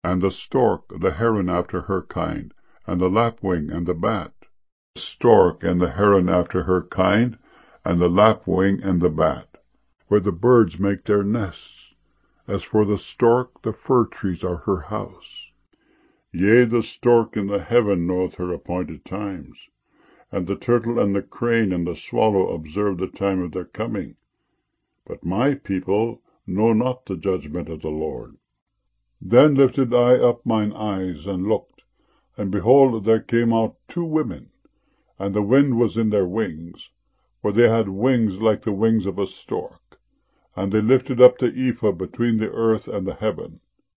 and the stork, the heron after her kind, and the lapwing and the bat. The stork and the heron after her kind, and the lapwing and the bat, where the birds make their nests. As for the stork, the fir trees are her house. Yea, the stork in the heaven knoweth her appointed times, and the turtle and the crane and the swallow observe the time of their coming. But my people know not the judgment of the Lord. Then lifted I up mine eyes, and looked, and behold, there came out 2 women, and the wind was in their wings, for they had wings like the wings of a stork. And they lifted up the ephah between the earth and the heaven,